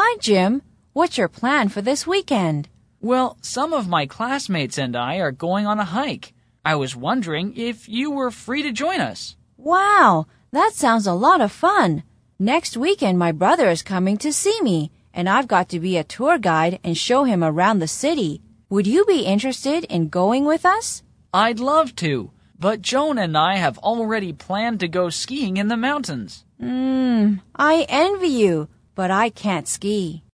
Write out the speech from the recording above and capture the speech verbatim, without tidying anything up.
Hi, Jim. What's your plan for this weekend? Well, some of my classmates and I are going on a hike. I was wondering if you were free to join us. Wow, that sounds a lot of fun. Next weekend my brother is coming to see me, and I've got to be a tour guide and show him around the city. Would you be interested in going with us? I'd love to, but Joan and I have already planned to go skiing in the mountains. Hmm, I envy you, but I can't ski.